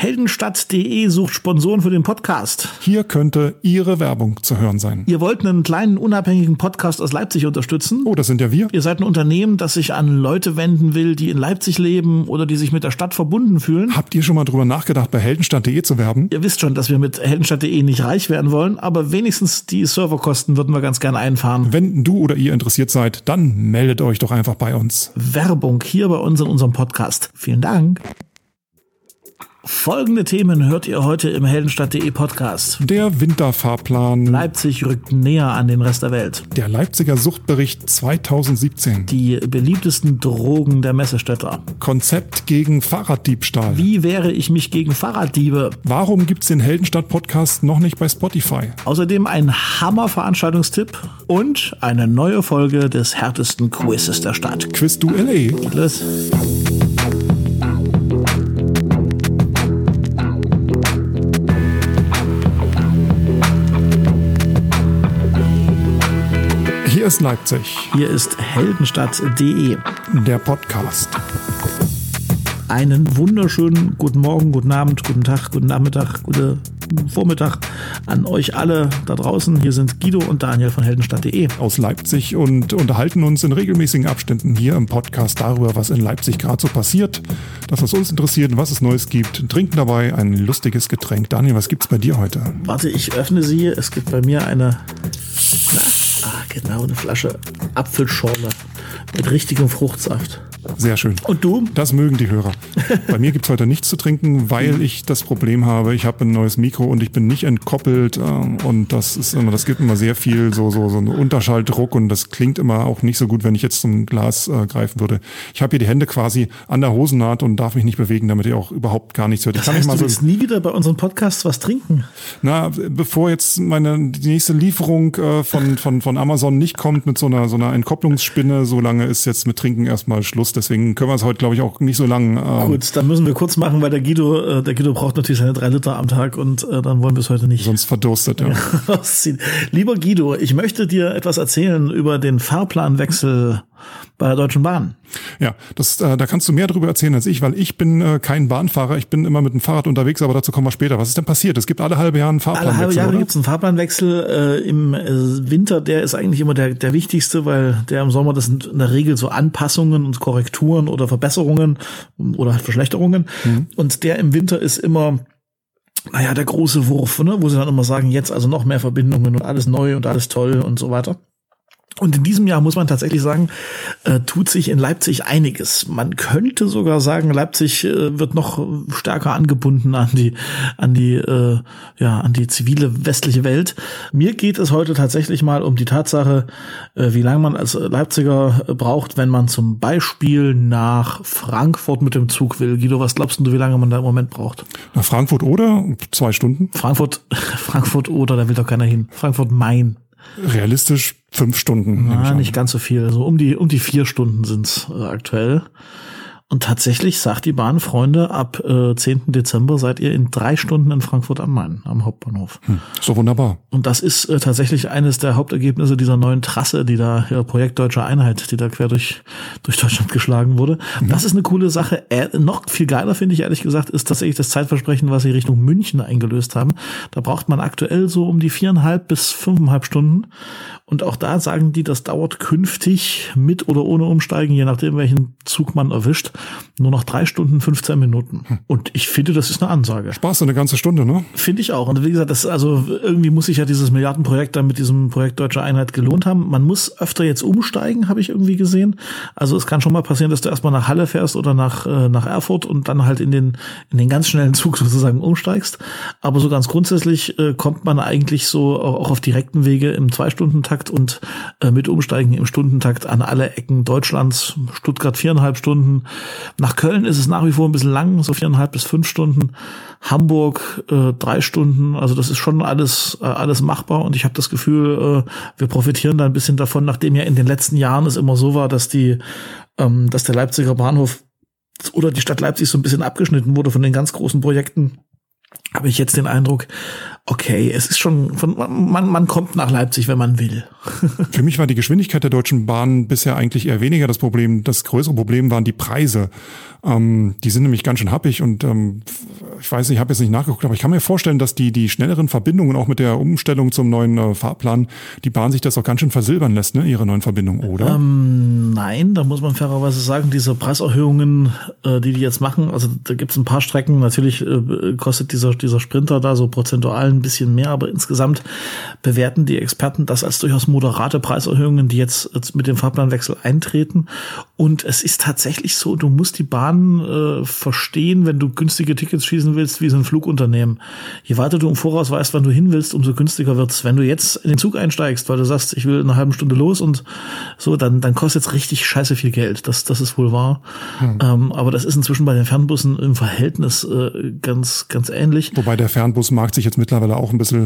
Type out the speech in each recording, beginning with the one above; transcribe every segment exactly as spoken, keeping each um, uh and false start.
Heldenstadt punkt de sucht Sponsoren für den Podcast. Hier könnte Ihre Werbung zu hören sein. Ihr wollt einen kleinen, unabhängigen Podcast aus Leipzig unterstützen? Oh, das sind ja wir. Ihr seid ein Unternehmen, das sich an Leute wenden will, die in Leipzig leben oder die sich mit der Stadt verbunden fühlen. Habt ihr schon mal drüber nachgedacht, bei heldenstadt punkt de zu werben? Ihr wisst schon, dass wir mit heldenstadt punkt de nicht reich werden wollen, aber wenigstens die Serverkosten würden wir ganz gerne einfahren. Wenn du oder ihr interessiert seid, dann meldet euch doch einfach bei uns. Werbung hier bei uns in unserem Podcast. Vielen Dank. Folgende Themen hört ihr heute im heldenstadt punkt de Podcast. Der Winterfahrplan. Leipzig rückt näher an den Rest der Welt. Der Leipziger Suchtbericht zweitausendsiebzehn. Die beliebtesten Drogen der Messestädter. Konzept gegen Fahrraddiebstahl. Wie wehre ich mich gegen Fahrraddiebe? Warum gibt's den Heldenstadt-Podcast noch nicht bei Spotify? Außerdem ein Hammer-Veranstaltungstipp und eine neue Folge des härtesten Quizzes der Stadt. Quiz du L A. Los. Hier ist Leipzig. Hier ist heldenstadt punkt de. Der Podcast. Einen wunderschönen guten Morgen, guten Abend, guten Tag, guten Nachmittag, guten Vormittag an euch alle da draußen. Hier sind Guido und Daniel von heldenstadt punkt de. Aus Leipzig und unterhalten uns in regelmäßigen Abständen hier im Podcast darüber, was in Leipzig gerade so passiert, das, was uns interessiert, was es Neues gibt. Trinken dabei ein lustiges Getränk. Daniel, was gibt's bei dir heute? Warte, ich öffne sie. Es gibt bei mir eine... Na, ah, genau, eine Flasche Apfelschorle mit richtigem Fruchtsaft. Sehr schön. Und du? Das mögen die Hörer. Bei mir gibt's heute nichts zu trinken, weil ich das Problem habe, ich habe ein neues Mikro und ich bin nicht entkoppelt und das ist immer, das gibt immer sehr viel so so so einen Unterschalldruck und das klingt immer auch nicht so gut, wenn ich jetzt zum Glas äh, greifen würde. Ich habe hier die Hände quasi an der Hosennaht und darf mich nicht bewegen, damit ihr auch überhaupt gar nichts hört. Das ich kann heißt, mal du so, willst nie wieder bei unseren Podcasts was trinken? Na, bevor jetzt meine die nächste Lieferung äh, von von von Amazon nicht kommt mit so einer so einer Entkopplungsspinne, so lange ist jetzt mit Trinken erstmal Schluss. Deswegen können wir es heute, glaube ich, auch nicht so lang. Ähm Gut, dann müssen wir kurz machen, weil der Guido, äh, der Guido braucht natürlich seine drei Liter am Tag und äh, dann wollen wir es heute nicht. Sonst verdurstet, ja. Lieber Guido, ich möchte dir etwas erzählen über den Fahrplanwechsel bei der Deutschen Bahn. Ja, das, äh, da kannst du mehr darüber erzählen als ich, weil ich bin äh, kein Bahnfahrer, ich bin immer mit dem Fahrrad unterwegs, aber dazu kommen wir später. Was ist denn passiert? Es gibt alle halbe Jahre einen Fahrplanwechsel, Alle halbe Jahre oder? gibt es einen Fahrplanwechsel. Äh, Im äh, Winter, der ist eigentlich immer der, der wichtigste, weil der im Sommer, das sind in der Regel so Anpassungen und Korrekturen oder Verbesserungen oder halt Verschlechterungen. Mhm. Und der im Winter ist immer... Naja, der große Wurf, ne, wo sie dann immer sagen, jetzt also noch mehr Verbindungen und alles neu und alles toll und so weiter. Und in diesem Jahr muss man tatsächlich sagen, äh, tut sich in Leipzig einiges. Man könnte sogar sagen, Leipzig äh, wird noch stärker angebunden an die, an die, äh, ja, an die zivile westliche Welt. Mir geht es heute tatsächlich mal um die Tatsache, äh, wie lange man als Leipziger braucht, wenn man zum Beispiel nach Frankfurt mit dem Zug will. Guido, was glaubst du, wie lange man da im Moment braucht? Nach Frankfurt oder? Zwei Stunden? Frankfurt, Frankfurt oder, da will doch keiner hin. Frankfurt Main. Realistisch fünf Stunden. Na, nicht ganz so viel. So um die um die vier Stunden sind's äh, aktuell. Und tatsächlich sagt die Bahn, Freunde, ab äh, zehnten Dezember seid ihr in drei Stunden in Frankfurt am Main, am Hauptbahnhof. Hm, so wunderbar. Und das ist äh, tatsächlich eines der Hauptergebnisse dieser neuen Trasse, die da, ja, Projekt Deutsche Einheit, die da quer durch durch Deutschland geschlagen wurde. Mhm. Das ist eine coole Sache. Äh, noch viel geiler, finde ich ehrlich gesagt, ist tatsächlich das Zeitversprechen, was sie Richtung München eingelöst haben. Da braucht man aktuell so um die viereinhalb bis fünfeinhalb Stunden. Und auch da sagen die, das dauert künftig mit oder ohne Umsteigen, je nachdem, welchen Zug man erwischt, nur noch drei Stunden, fünfzehn Minuten. Hm. Und ich finde, das ist eine Ansage. Spaß, eine ganze Stunde, ne? Finde ich auch. Und wie gesagt, das also irgendwie muss sich ja dieses Milliardenprojekt dann mit diesem Projekt Deutsche Einheit gelohnt haben. Man muss öfter jetzt umsteigen, habe ich irgendwie gesehen. Also es kann schon mal passieren, dass du erstmal nach Halle fährst oder nach äh, nach Erfurt und dann halt in den in den ganz schnellen Zug sozusagen umsteigst. Aber so ganz grundsätzlich äh, kommt man eigentlich so auch auf direkten Wege im Zwei-Stunden-Takt und äh, mit Umsteigen im Stundentakt an alle Ecken Deutschlands. Stuttgart viereinhalb Stunden. Nach Köln ist es nach wie vor ein bisschen lang, so viereinhalb bis fünf Stunden. Hamburg äh, drei Stunden. Also das ist schon alles äh, alles machbar. Und ich habe das Gefühl, äh, wir profitieren da ein bisschen davon, nachdem ja in den letzten Jahren es immer so war, dass die, ähm, dass der Leipziger Bahnhof oder die Stadt Leipzig so ein bisschen abgeschnitten wurde von den ganz großen Projekten. Habe ich jetzt den Eindruck, okay, es ist schon, von, man, man kommt nach Leipzig, wenn man will. Für mich war die Geschwindigkeit der Deutschen Bahn bisher eigentlich eher weniger das Problem. Das größere Problem waren die Preise. Ähm, die sind nämlich ganz schön happig und ähm, ich weiß nicht, ich habe jetzt nicht nachgeguckt, aber ich kann mir vorstellen, dass die die schnelleren Verbindungen auch mit der Umstellung zum neuen äh, Fahrplan, die Bahn sich das auch ganz schön versilbern lässt, ne, ihre neuen Verbindungen, oder? Ähm, nein, da muss man fairerweise sagen, diese Preiserhöhungen, äh, die die jetzt machen, also da gibt es ein paar Strecken, natürlich äh, kostet dieser dieser Sprinter da so prozentual ein bisschen mehr, aber insgesamt bewerten die Experten das als durchaus moderate Preiserhöhungen, die jetzt, jetzt mit dem Fahrplanwechsel eintreten. Und es ist tatsächlich so, du musst die Bahn äh, verstehen, wenn du günstige Tickets schießen willst, wie so ein Flugunternehmen. Je weiter du im Voraus weißt, wann du hin willst, umso günstiger wird's. Wenn du jetzt in den Zug einsteigst, weil du sagst, ich will in einer halben Stunde los und so, dann dann kostet es richtig scheiße viel Geld. Das das ist wohl wahr. Hm. Ähm, aber das ist inzwischen bei den Fernbussen im Verhältnis äh, ganz ganz ähnlich. Wobei der Fernbusmarkt sich jetzt mittlerweile auch ein bisschen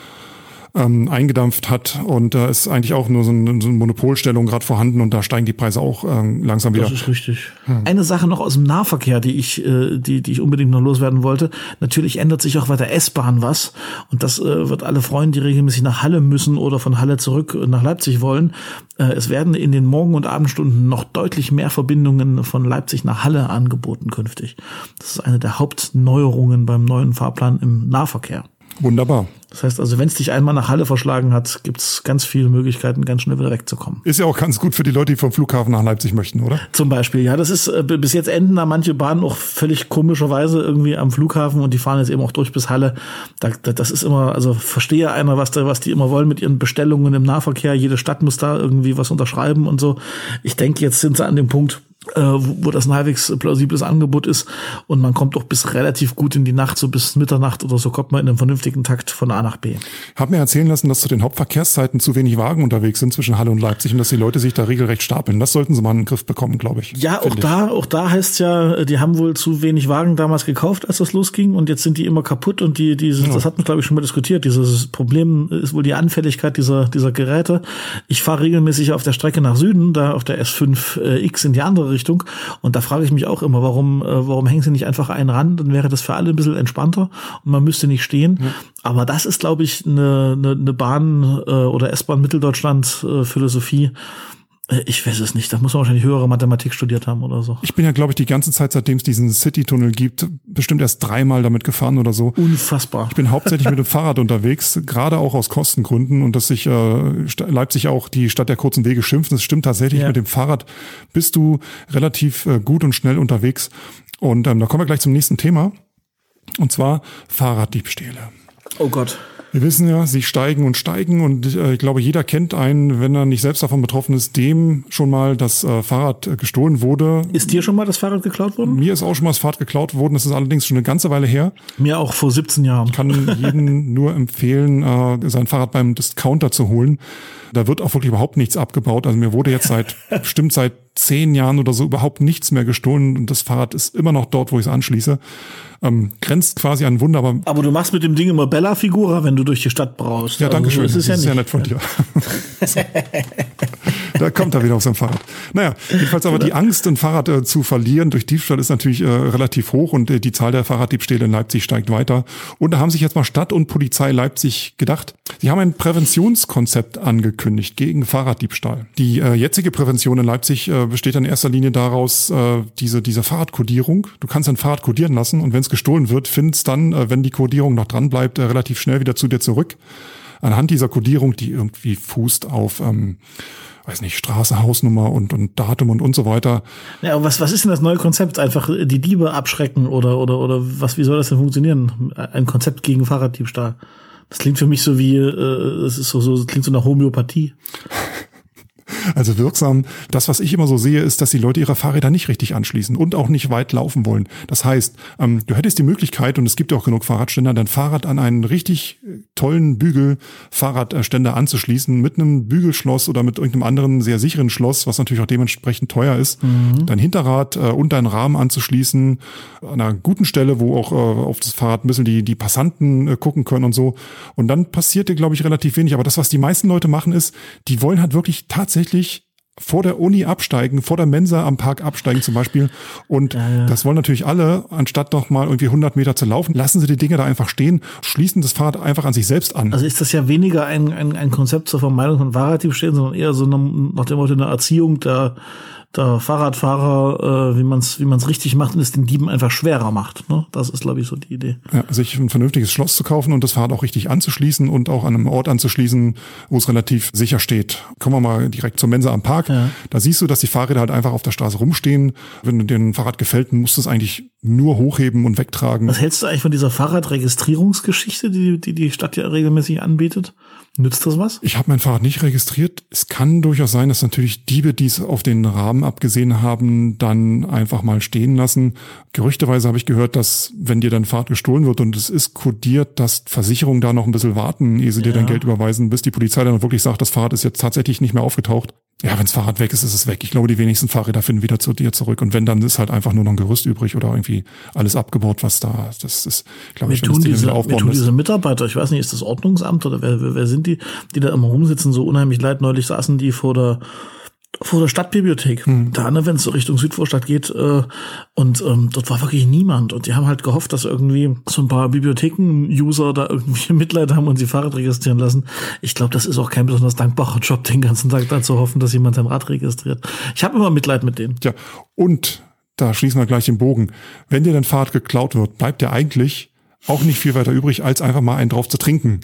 ähm, eingedampft hat und da äh, ist eigentlich auch nur so, ein, so eine Monopolstellung gerade vorhanden und da steigen die Preise auch äh, langsam wieder. Das ist richtig. Hm. Eine Sache noch aus dem Nahverkehr, die ich, äh, die, die ich unbedingt noch loswerden wollte. Natürlich ändert sich auch bei der S-Bahn was und das äh, wird alle freuen, die regelmäßig nach Halle müssen oder von Halle zurück nach Leipzig wollen. Äh, es werden in den Morgen- und Abendstunden noch deutlich mehr Verbindungen von Leipzig nach Halle angeboten künftig. Das ist eine der Hauptneuerungen beim neuen Fahrplan im Nahverkehr. Wunderbar. Das heißt also, wenn es dich einmal nach Halle verschlagen hat, gibt's ganz viele Möglichkeiten, ganz schnell wieder wegzukommen. Ist ja auch ganz gut für die Leute, die vom Flughafen nach Leipzig möchten, oder? Zum Beispiel, ja. Das ist, äh, bis jetzt enden da manche Bahnen auch völlig komischerweise irgendwie am Flughafen und die fahren jetzt eben auch durch bis Halle. Da, da, das ist immer, also verstehe einer, was da, was die immer wollen mit ihren Bestellungen im Nahverkehr. Jede Stadt muss da irgendwie was unterschreiben und so. Ich denke, jetzt sind sie an dem Punkt, äh, wo, wo das ein halbwegs plausibles Angebot ist und man kommt doch bis relativ gut in die Nacht, so bis Mitternacht oder so kommt man in einem vernünftigen Takt von A nach B. Hab mir erzählen lassen, dass zu den Hauptverkehrszeiten zu wenig Wagen unterwegs sind zwischen Halle und Leipzig und dass die Leute sich da regelrecht stapeln. Das sollten sie mal in den Griff bekommen, glaube ich. Ja, auch da, auch da heißt ja, die haben wohl zu wenig Wagen damals gekauft, als das losging und jetzt sind die immer kaputt und die, die, ja. Das hat man glaube ich schon mal diskutiert. Dieses Problem ist wohl die Anfälligkeit dieser, dieser Geräte. Ich fahre regelmäßig auf der Strecke nach Süden, da auf der S fünf X in die andere Richtung und da frage ich mich auch immer, warum, warum hängen sie nicht einfach einen ran? Dann wäre das für alle ein bisschen entspannter und man müsste nicht stehen. Ja. Aber das ist, glaube ich, eine, eine, eine Bahn äh, oder S-Bahn Mitteldeutschland äh, Philosophie. Äh, ich weiß es nicht. Da muss man wahrscheinlich höhere Mathematik studiert haben oder so. Ich bin ja, glaube ich, die ganze Zeit, seitdem es diesen City-Tunnel gibt, bestimmt erst dreimal damit gefahren oder so. Unfassbar. Ich bin hauptsächlich mit dem Fahrrad unterwegs, gerade auch aus Kostengründen und dass sich äh, Leipzig auch die Stadt der kurzen Wege schimpft. Das stimmt tatsächlich. Ja. Mit dem Fahrrad bist du relativ äh, gut und schnell unterwegs. Und ähm, da kommen wir gleich zum nächsten Thema. Und zwar Fahrraddiebstähle. Oh Gott. Wir wissen ja, sie steigen und steigen und äh, ich glaube, jeder kennt einen, wenn er nicht selbst davon betroffen ist, dem schon mal das äh, Fahrrad äh, gestohlen wurde. Ist dir schon mal das Fahrrad geklaut worden? Mir ist auch schon mal das Fahrrad geklaut worden, das ist allerdings schon eine ganze Weile her. Mir auch vor siebzehn Jahren. Ich kann jedem nur empfehlen, äh, sein Fahrrad beim Discounter zu holen. Da wird auch wirklich überhaupt nichts abgebaut. Also mir wurde jetzt seit, bestimmt seit zehn Jahren oder so überhaupt nichts mehr gestohlen und das Fahrrad ist immer noch dort, wo ich es anschließe. Ähm, grenzt quasi an Wunder, aber... Aber du machst mit dem Ding immer Bella Figura, wenn du durch die Stadt brauchst. Ja, also, danke schön. Das ist, das ja, ist ja nett von dir. So. Da kommt er wieder auf sein Fahrrad. Naja, jedenfalls aber die Angst, ein Fahrrad äh, zu verlieren durch Diebstahl ist natürlich äh, relativ hoch und äh, die Zahl der Fahrraddiebstähle in Leipzig steigt weiter. Und da haben sich jetzt mal Stadt und Polizei Leipzig gedacht, sie haben ein Präventionskonzept angekündigt gegen Fahrraddiebstahl. Die äh, jetzige Prävention in Leipzig äh, besteht in erster Linie daraus, äh, diese diese Fahrradkodierung. Du kannst ein Fahrrad kodieren lassen und wenn es gestohlen wird, findest dann, äh, wenn die Kodierung noch dran bleibt, äh, relativ schnell wieder zu dir zurück. Anhand dieser Kodierung, die irgendwie fußt auf, ähm, weiß nicht, Straße, Hausnummer und und Datum und und so weiter. Ja, aber was was ist denn das neue Konzept? Einfach die Diebe abschrecken oder oder oder was? Wie soll das denn funktionieren? Ein Konzept gegen Fahrraddiebstahl? Das klingt für mich so wie, äh, das ist so so, das klingt so nach Homöopathie. Also wirksam. Das, was ich immer so sehe, ist, dass die Leute ihre Fahrräder nicht richtig anschließen und auch nicht weit laufen wollen. Das heißt, ähm, du hättest die Möglichkeit, und es gibt ja auch genug Fahrradständer, dein Fahrrad an einen richtig tollen Bügel-Fahrradständer anzuschließen mit einem Bügelschloss oder mit irgendeinem anderen sehr sicheren Schloss, was natürlich auch dementsprechend teuer ist. Mhm. Dein Hinterrad äh, und deinen Rahmen anzuschließen an einer guten Stelle, wo auch äh, auf das Fahrrad ein bisschen die, die Passanten äh, gucken können und so. Und dann passiert dir, glaube ich, relativ wenig. Aber das, was die meisten Leute machen, ist, die wollen halt wirklich tatsächlich vor der Uni absteigen, vor der Mensa am Park absteigen zum Beispiel. Und ja, ja. das wollen natürlich alle, anstatt noch mal irgendwie hundert Meter zu laufen, lassen sie die Dinge da einfach stehen, schließen das Fahrrad einfach an sich selbst an. Also ist das ja weniger ein, ein, ein Konzept zur Vermeidung von Fahrraddiebstählen, sondern eher so eine, nach dem Motto eine Erziehung der der Fahrradfahrer, äh, wie man es wie man es richtig macht und es den Dieben einfach schwerer macht. Ne? Das ist, glaube ich, so die Idee. Ja, sich ein vernünftiges Schloss zu kaufen und das Fahrrad auch richtig anzuschließen und auch an einem Ort anzuschließen, wo es relativ sicher steht. Kommen wir mal direkt zur Mensa am Park. Ja. Da siehst du, dass die Fahrräder halt einfach auf der Straße rumstehen. Wenn dir ein Fahrrad gefällt, musst du es eigentlich nur hochheben und wegtragen. Was hältst du eigentlich von dieser Fahrradregistrierungsgeschichte, die die, die Stadt ja regelmäßig anbietet? Nützt das was? Ich habe mein Fahrrad nicht registriert. Es kann durchaus sein, dass natürlich Diebe, die es auf den Rahmen abgesehen haben, dann einfach mal stehen lassen. Gerüchteweise habe ich gehört, dass wenn dir dein Fahrrad gestohlen wird und es ist kodiert, dass Versicherungen da noch ein bisschen warten, ehe sie ja. dir dein Geld überweisen, bis die Polizei dann wirklich sagt, das Fahrrad ist jetzt tatsächlich nicht mehr aufgetaucht. Ja, wenn das Fahrrad weg ist, ist es weg. Ich glaube, die wenigsten Fahrräder finden wieder zu dir zurück. Und wenn, dann ist halt einfach nur noch ein Gerüst übrig oder irgendwie alles abgebaut, was da ist. Das ist, glaube ich, wenn tun das diese, wieder aufbauen mir tun lässt. diese Mitarbeiter, ich weiß nicht, ist das Ordnungsamt oder wer, wer, wer sind die, die da immer rumsitzen, so unheimlich leid. Neulich saßen die vor der vor der Stadtbibliothek, hm. da, ne, wenn es so Richtung Südvorstadt geht, äh, und ähm, dort war wirklich niemand. Und die haben halt gehofft, dass irgendwie so ein paar Bibliotheken-User da irgendwie Mitleid haben und sie Fahrrad registrieren lassen. Ich glaube, das ist auch kein besonders dankbarer Job, den ganzen Tag da zu hoffen, dass jemand sein Rad registriert. Ich habe immer Mitleid mit denen. Ja, und da schließen wir gleich den Bogen. Wenn dir dein Fahrrad geklaut wird, bleibt dir eigentlich auch nicht viel weiter übrig, als einfach mal einen drauf zu trinken.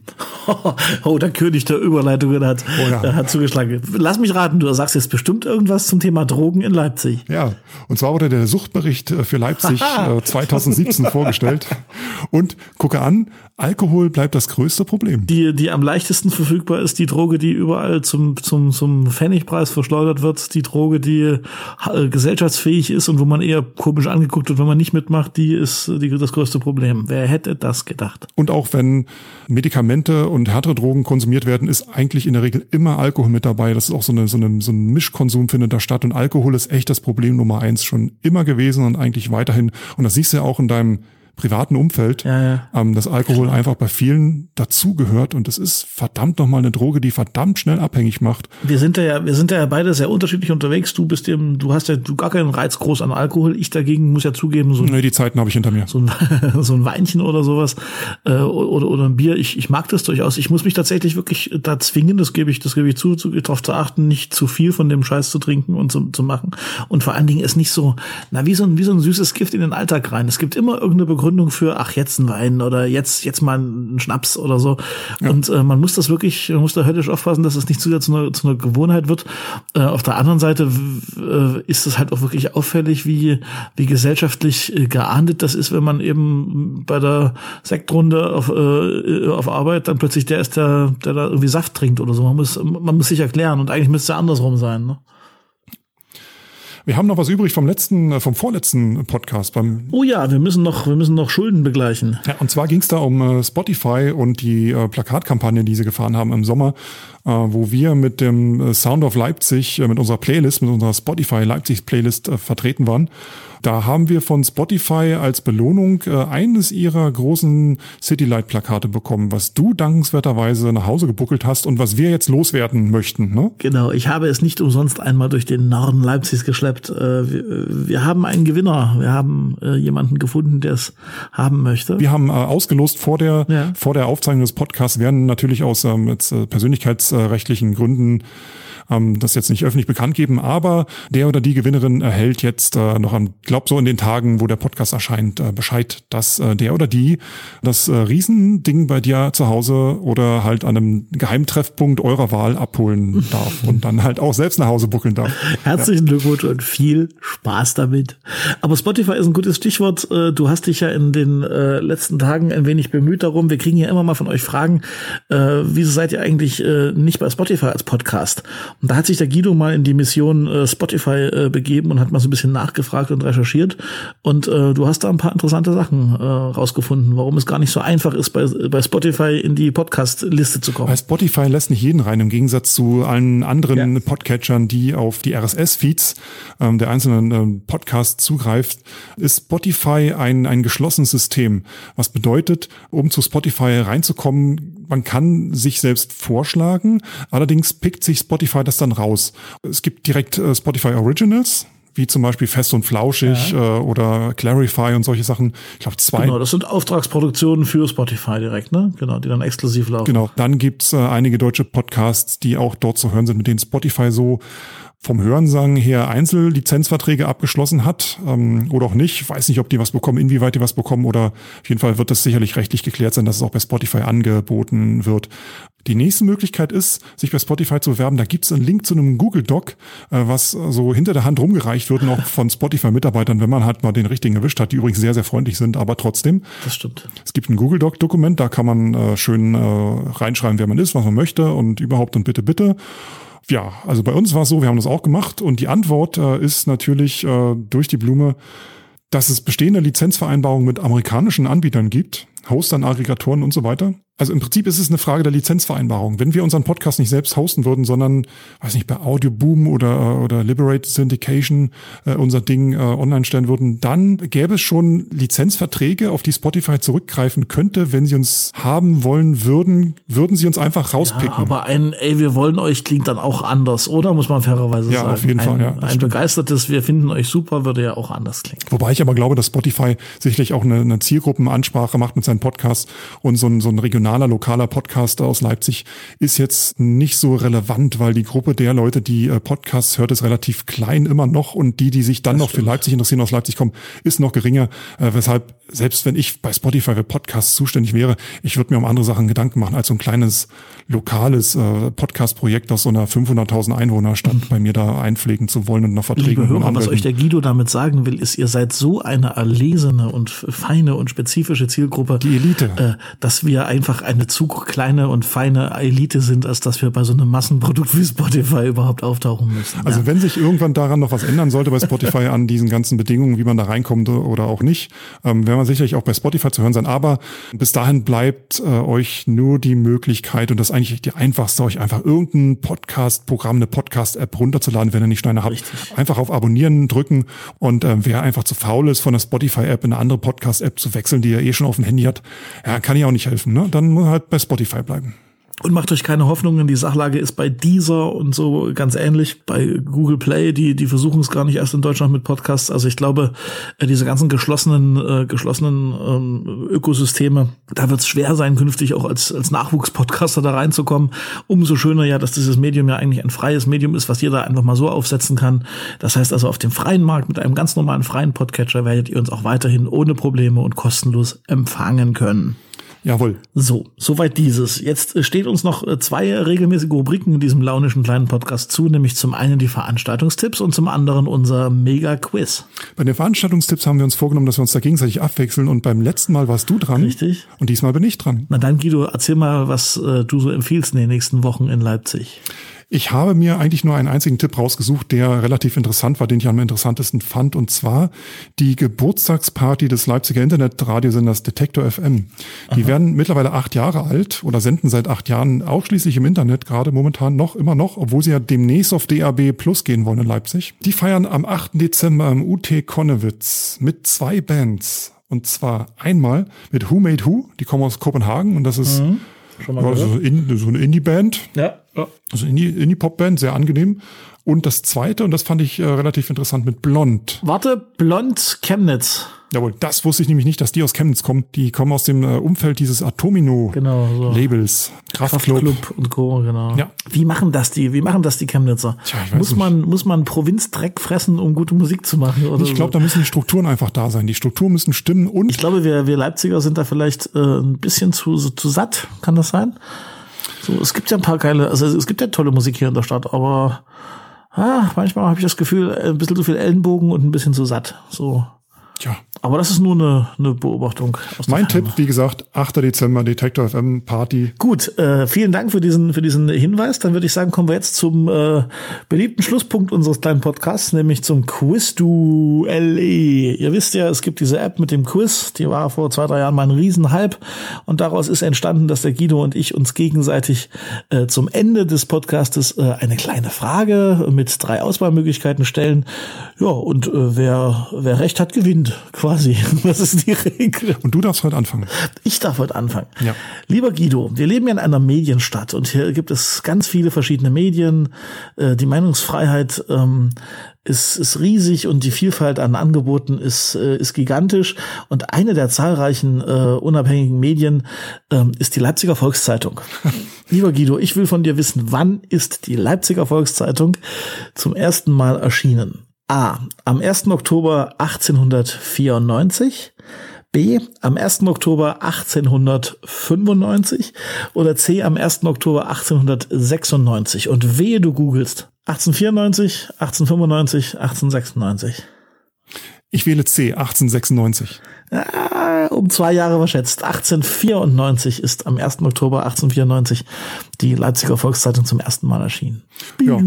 Oh, der König der Überleitungen hat, oh ja. hat zugeschlagen. Lass mich raten, du sagst jetzt bestimmt irgendwas zum Thema Drogen in Leipzig. Ja, und zwar wurde der Suchtbericht für Leipzig zwanzig siebzehn vorgestellt. Und gucke an, Alkohol bleibt das größte Problem. Die, die am leichtesten verfügbar ist, die Droge, die überall zum, zum, zum Pfennigpreis verschleudert wird, die Droge, die äh, gesellschaftsfähig ist und wo man eher komisch angeguckt wird, wenn man nicht mitmacht, die ist die, das größte Problem. Wer hätte das gedacht? Und auch wenn Medikamente und härtere Drogen konsumiert werden, ist eigentlich in der Regel immer Alkohol mit dabei. Das ist auch so eine, so eine, so ein Mischkonsum findet da statt. Und Alkohol ist echt das Problem Nummer eins schon immer gewesen und eigentlich weiterhin. Und das siehst du ja auch in deinem privaten Umfeld, ja, ja. Ähm, dass Alkohol Klar. einfach bei vielen dazugehört und es ist verdammt nochmal eine Droge, die verdammt schnell abhängig macht. Wir sind ja, wir sind ja beide sehr unterschiedlich unterwegs. Du bist eben, du hast ja du gar keinen Reiz groß an Alkohol. Ich dagegen muss ja zugeben, so nee, die Zeiten habe ich hinter mir. So ein, so ein Weinchen oder sowas äh, oder oder ein Bier. Ich ich mag das durchaus. Ich muss mich tatsächlich wirklich da zwingen, das gebe ich, das gebe ich zu, zu darauf zu achten, nicht zu viel von dem Scheiß zu trinken und zu, zu machen. Und vor allen Dingen ist nicht so, na wie so ein wie so ein süßes Gift in den Alltag rein. Es gibt immer irgendeine Begründung für, ach, jetzt ein Wein oder jetzt jetzt mal ein Schnaps oder so. Ja. Und äh, man muss das wirklich, man muss da höllisch aufpassen, dass es nicht zu sehr zu einer, zu einer Gewohnheit wird. Äh, auf der anderen Seite äh, ist es halt auch wirklich auffällig, wie wie gesellschaftlich äh, geahndet das ist, wenn man eben bei der Sektrunde auf äh, auf Arbeit dann plötzlich der ist, der der da irgendwie Saft trinkt oder so. Man muss man muss sich erklären und eigentlich müsste es andersrum sein, ne? Wir haben noch was übrig vom letzten, vom vorletzten Podcast. Beim oh ja, wir müssen noch, wir müssen noch Schulden begleichen. Ja, und zwar ging es da um äh, Spotify und die äh, Plakatkampagne, die sie gefahren haben im Sommer, äh, wo wir mit dem äh, Sound of Leipzig, äh, mit unserer Playlist, mit unserer Spotify Leipzig Playlist äh, vertreten waren. Da haben wir von Spotify als Belohnung äh, eines ihrer großen Citylight-Plakate bekommen, was du dankenswerterweise nach Hause gebuckelt hast und was wir jetzt loswerden möchten. Ne? Genau, ich habe es nicht umsonst einmal durch den Norden Leipzigs geschleppt. Äh, wir, wir haben einen Gewinner, wir haben äh, jemanden gefunden, der es haben möchte. Wir haben äh, ausgelost vor der ja. vor der Aufzeichnung des Podcasts, werden natürlich aus ähm, jetzt, äh, persönlichkeitsrechtlichen Gründen das jetzt nicht öffentlich bekannt geben, aber der oder die Gewinnerin erhält jetzt äh, noch am, glaub so in den Tagen, wo der Podcast erscheint, äh, Bescheid, dass äh, der oder die das äh, Riesending bei dir zu Hause oder halt an einem Geheimtreffpunkt eurer Wahl abholen darf und dann halt auch selbst nach Hause buckeln darf. Herzlichen ja. Glückwunsch und viel Spaß damit. Aber Spotify ist ein gutes Stichwort. Du hast dich ja in den äh, letzten Tagen ein wenig bemüht darum. Wir kriegen ja immer mal von euch Fragen, äh, wieso seid ihr eigentlich äh, nicht bei Spotify als Podcast? Und da hat sich der Guido mal in die Mission äh, Spotify äh, begeben und hat mal so ein bisschen nachgefragt und recherchiert. Und äh, du hast da ein paar interessante Sachen äh, rausgefunden, warum es gar nicht so einfach ist, bei, bei Spotify in die Podcast-Liste zu kommen. Bei Spotify lässt nicht jeden rein, im Gegensatz zu allen anderen ja. Podcatchern, die auf die R S S-Feeds ähm, der einzelnen ähm, Podcasts zugreift, ist Spotify ein, ein geschlossenes System. Was bedeutet, um zu Spotify reinzukommen, man kann sich selbst vorschlagen, allerdings pickt sich Spotify das dann raus. Es gibt direkt äh, Spotify Originals, wie zum Beispiel Fest und Flauschig ja. äh, oder Clarify und solche Sachen. Ich glaube zwei. Genau, das sind Auftragsproduktionen für Spotify direkt, ne? Genau, die dann exklusiv laufen. Genau, dann gibt's äh, einige deutsche Podcasts, die auch dort zu hören sind, mit denen Spotify so vom Hörensagen her Einzellizenzverträge abgeschlossen hat ähm, oder auch nicht. Ich weiß nicht, ob die was bekommen, inwieweit die was bekommen oder auf jeden Fall wird das sicherlich rechtlich geklärt sein, dass es auch bei Spotify angeboten wird. Die nächste Möglichkeit ist, sich bei Spotify zu bewerben. Da gibt es einen Link zu einem Google Doc, äh, was so hinter der Hand rumgereicht wird, noch von Spotify-Mitarbeitern, wenn man halt mal den richtigen erwischt hat, die übrigens sehr, sehr freundlich sind, aber trotzdem. Das stimmt. Es gibt ein Google Doc-Dokument, da kann man äh, schön äh, reinschreiben, wer man ist, was man möchte und überhaupt und bitte, bitte. Ja, also bei uns war es so, wir haben das auch gemacht und die Antwort äh, ist natürlich äh, durch die Blume, dass es bestehende Lizenzvereinbarungen mit amerikanischen Anbietern gibt, Hostern, Aggregatoren und so weiter. Also im Prinzip ist es eine Frage der Lizenzvereinbarung. Wenn wir unseren Podcast nicht selbst hosten würden, sondern, weiß nicht, bei Audioboom oder oder Liberate Syndication äh, unser Ding äh, online stellen würden, dann gäbe es schon Lizenzverträge, auf die Spotify zurückgreifen könnte. Wenn sie uns haben wollen würden, würden sie uns einfach rauspicken. Ja, aber ein, ey, wir wollen euch klingt dann auch anders, oder? Muss man fairerweise ja, sagen. Auf jeden ein, Fall, ja. Ein begeistertes, wir finden euch super, würde ja auch anders klingen. Wobei ich aber glaube, dass Spotify sicherlich auch eine, eine Zielgruppenansprache macht mit seinen Podcasts und so ein, so ein regionaler, lokaler Podcaster aus Leipzig ist jetzt nicht so relevant, weil die Gruppe der Leute, die äh, Podcasts hört, ist relativ klein immer noch und die, die sich dann das noch stimmt. für Leipzig interessieren, aus Leipzig kommen, ist noch geringer, äh, weshalb selbst wenn ich bei Spotify für Podcasts zuständig wäre, ich würde mir um andere Sachen Gedanken machen, als so ein kleines lokales äh, Podcast-Projekt aus so einer fünfhunderttausend Einwohnerstadt mhm. bei mir da einpflegen zu wollen und noch Verträge. Liebe Hörer, was euch der Guido damit sagen will, ist, ihr seid so eine erlesene und feine und spezifische Zielgruppe. Die Elite. Äh, dass wir einfach eine zu kleine und feine Elite sind, als dass wir bei so einem Massenprodukt wie Spotify überhaupt auftauchen müssen. Also ja. Wenn sich irgendwann daran noch was ändern sollte bei Spotify an diesen ganzen Bedingungen, wie man da reinkommt oder auch nicht, ähm, werden wir sicherlich auch bei Spotify zu hören sein. Aber bis dahin bleibt äh, euch nur die Möglichkeit, und das ist eigentlich die einfachste, euch einfach irgendein Podcast-Programm, eine Podcast-App runterzuladen, wenn ihr nicht eine habt. Richtig. Einfach auf Abonnieren drücken und äh, wer einfach zu faul ist, von der Spotify-App in eine andere Podcast-App zu wechseln, die ihr eh schon auf dem Handy hat, ja, kann ich auch nicht helfen. Ne? Dann muss halt bei Spotify bleiben. Und macht euch keine Hoffnungen, die Sachlage ist bei Deezer und so ganz ähnlich. Bei Google Play, die die versuchen es gar nicht erst in Deutschland mit Podcasts. Also ich glaube, diese ganzen geschlossenen äh, geschlossenen ähm, Ökosysteme, da wird es schwer sein, künftig auch als als Nachwuchspodcaster da reinzukommen. Umso schöner ja, dass dieses Medium ja eigentlich ein freies Medium ist, was jeder einfach mal so aufsetzen kann. Das heißt also, auf dem freien Markt mit einem ganz normalen freien Podcatcher werdet ihr uns auch weiterhin ohne Probleme und kostenlos empfangen können. Jawohl. So, soweit dieses. Jetzt steht uns noch zwei regelmäßige Rubriken in diesem launischen kleinen Podcast zu, nämlich zum einen die Veranstaltungstipps und zum anderen unser Mega-Quiz. Bei den Veranstaltungstipps haben wir uns vorgenommen, dass wir uns da gegenseitig abwechseln und beim letzten Mal warst du dran. Richtig. Und diesmal bin ich dran. Na dann, Guido, erzähl mal, was äh, du so empfiehlst in den nächsten Wochen in Leipzig. Ich habe mir eigentlich nur einen einzigen Tipp rausgesucht, der relativ interessant war, den ich am interessantesten fand, und zwar die Geburtstagsparty des Leipziger Internetradiosenders Detektor F M. Die Aha. werden mittlerweile acht Jahre alt oder senden seit acht Jahren ausschließlich im Internet, gerade momentan noch, immer noch, obwohl sie ja demnächst auf D A B Plus gehen wollen in Leipzig. Die feiern am achten Dezember im U T Konnewitz mit zwei Bands. Und zwar einmal mit Who Made Who, die kommen aus Kopenhagen und das ist mhm. Schon mal ja, so, in, so eine Indie-Band. Ja. ja. Also Indie, Indie-Pop-Band, sehr angenehm. Und das zweite, und das fand ich äh, relativ interessant, mit Blond. Warte, Blond Chemnitz. Jawohl, das wusste ich nämlich nicht, dass die aus Chemnitz kommen. Die kommen aus dem äh, Umfeld dieses Atomino-Labels. Genau, so. Kraftklub. Kraftklub und Co., genau. Ja. Wie machen das die, wie machen das die Chemnitzer? Tja, ich weiß muss nicht. man, muss man Provinzdreck fressen, um gute Musik zu machen? Oder ich glaube, so? Da müssen die Strukturen einfach da sein. Die Strukturen müssen stimmen und. Ich glaube, wir, wir Leipziger sind da vielleicht äh, ein bisschen zu, so, zu satt. Kann das sein? So, es gibt ja ein paar geile, also es gibt ja tolle Musik hier in der Stadt, aber ah, manchmal habe ich das Gefühl, ein bisschen zu viel Ellenbogen und ein bisschen zu satt. So. Tja. Aber das ist nur eine, eine Beobachtung. Aus mein Tipp, wie gesagt, achter Dezember, Detektor F M Party. Gut, äh, vielen Dank für diesen für diesen Hinweis. Dann würde ich sagen, kommen wir jetzt zum äh, beliebten Schlusspunkt unseres kleinen Podcasts, nämlich zum Quiz-Duell. Ihr wisst ja, es gibt diese App mit dem Quiz, die war vor zwei, drei Jahren mal ein Riesenhype und daraus ist entstanden, dass der Guido und ich uns gegenseitig äh, zum Ende des Podcastes äh, eine kleine Frage mit drei Auswahlmöglichkeiten stellen. Ja, und äh, wer wer recht hat, gewinnt. Quasi. Das ist die Regel. Und du darfst heute anfangen. Ich darf heute anfangen. Ja. Lieber Guido, wir leben ja in einer Medienstadt und hier gibt es ganz viele verschiedene Medien. Die Meinungsfreiheit ähm, ist, ist riesig und die Vielfalt an Angeboten ist, äh, ist gigantisch. Und eine der zahlreichen äh, unabhängigen Medien ähm, ist die Leipziger Volkszeitung. Lieber Guido, ich will von dir wissen, wann ist die Leipziger Volkszeitung zum ersten Mal erschienen? A. Am ersten Oktober achtzehnhundertvierundneunzig, B. am ersten Oktober achtzehnhundertfünfundneunzig oder C. am ersten Oktober achtzehnhundertsechsundneunzig. Und wehe, du googelst. achtzehnhundertvierundneunzig, achtzehnhundertfünfundneunzig, achtzehnhundertsechsundneunzig. Ich wähle C, achtzehnhundertsechsundneunzig. Ah, um zwei Jahre verschätzt. achtzehnhundertvierundneunzig ist am ersten Oktober achtzehnhundertvierundneunzig die Leipziger Volkszeitung zum ersten Mal erschienen. Ja.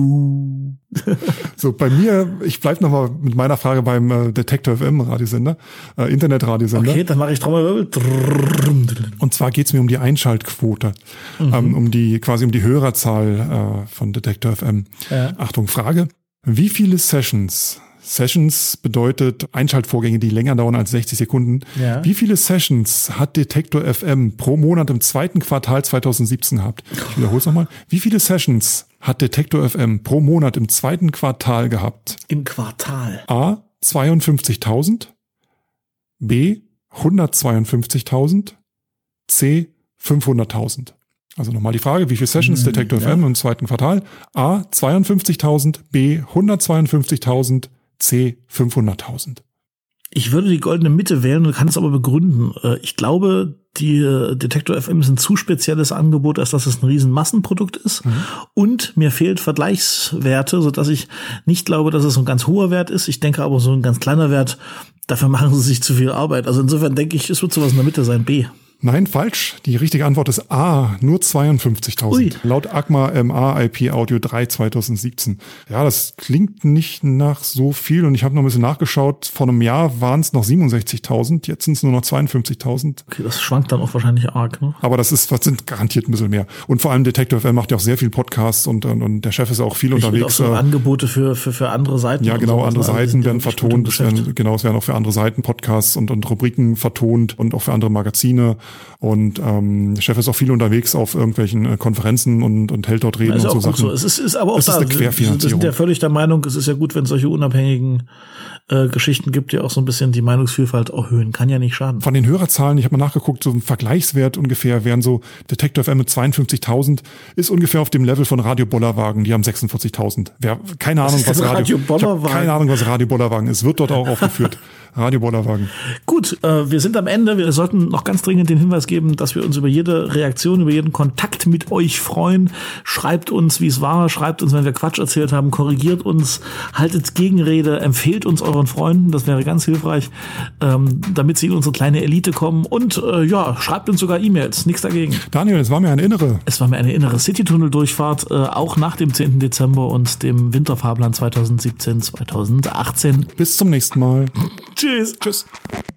So, bei mir, ich bleib noch mal mit meiner Frage beim äh, Detektor F M Radiosender, äh, Internetradiosender. Okay, dann mache ich Trommelwirbel. Und zwar geht's mir um die Einschaltquote, mhm. ähm, um die quasi um die Hörerzahl äh, von Detektor F M. Ja. Achtung, Frage: Wie viele Sessions Sessions bedeutet Einschaltvorgänge, die länger dauern als sechzig Sekunden. Ja. Wie viele Sessions hat Detektor F M pro Monat im zweiten Quartal zweitausendsiebzehn gehabt? Ich wiederhole es nochmal. Wie viele Sessions hat Detektor F M pro Monat im zweiten Quartal gehabt? Im Quartal? A. zweiundfünfzigtausend, B. hundertzweiundfünfzigtausend, C. fünfhunderttausend. Also nochmal die Frage, wie viele Sessions hm, Detektor ja. F M im zweiten Quartal? A. zweiundfünfzigtausend, B. hundertzweiundfünfzigtausend, C. fünfhunderttausend. Ich würde die goldene Mitte wählen und kann es aber begründen. Ich glaube, die Detektor F M ist ein zu spezielles Angebot, als dass es ein riesen Massenprodukt ist. Mhm. Und mir fehlt Vergleichswerte, sodass ich nicht glaube, dass es ein ganz hoher Wert ist. Ich denke aber, so ein ganz kleiner Wert, dafür machen sie sich zu viel Arbeit. Also insofern denke ich, es wird sowas in der Mitte sein, B. Nein, falsch. Die richtige Antwort ist A, nur zweiundfünfzigtausend. Laut A C M A M A I P Audio drei zweitausendsiebzehn. Ja, das klingt nicht nach so viel und ich habe noch ein bisschen nachgeschaut. Vor einem Jahr waren es noch siebenundsechzigtausend, jetzt sind es nur noch zweiundfünfzigtausend. Okay, das schwankt dann auch wahrscheinlich arg, ne? Aber das ist, das sind garantiert ein bisschen mehr. Und vor allem Detektor F M macht ja auch sehr viel Podcasts und, und, und der Chef ist auch viel ich unterwegs. Auch so Angebote für, für, für andere Seiten. Ja, genau, andere also Seiten werden vertont. Es werden, genau, es werden auch für andere Seiten Podcasts und, und Rubriken vertont und auch für andere Magazine. Und ähm, der Chef ist auch viel unterwegs auf irgendwelchen äh, Konferenzen und, und hält dort Reden und so Sachen. So. Es ist, ist aber auch es da, ist eine Querfinanzierung. Wir sind ja völlig der Meinung, es ist ja gut, wenn es solche unabhängigen äh, Geschichten gibt, die auch so ein bisschen die Meinungsvielfalt erhöhen. Kann ja nicht schaden. Von den Hörerzahlen, ich habe mal nachgeguckt, so ein Vergleichswert ungefähr wären so Detektor F M mit zweiundfünfzigtausend ist ungefähr auf dem Level von Radio Bollerwagen, die haben sechsundvierzigtausend. Wer, keine Ahnung, was, was Radio, Radio ich keine Ahnung, was Radio Bollerwagen ist, wird dort auch aufgeführt. Radio Bollerwagen. Gut, äh, wir sind am Ende. Wir sollten noch ganz dringend den Hinweis geben, dass wir uns über jede Reaktion, über jeden Kontakt mit euch freuen. Schreibt uns, wie es war. Schreibt uns, wenn wir Quatsch erzählt haben. Korrigiert uns. Haltet Gegenrede. Empfehlt uns euren Freunden. Das wäre ganz hilfreich, ähm, damit sie in unsere kleine Elite kommen. Und äh, ja, schreibt uns sogar E-Mails. Nichts dagegen. Daniel, es war mir eine innere. Es war mir eine innere Citytunnel-Durchfahrt, äh, auch nach dem zehnten Dezember und dem Winterfahrplan zweitausendsiebzehn zweitausendachtzehn. Bis zum nächsten Mal. Tschüss. Tschüss.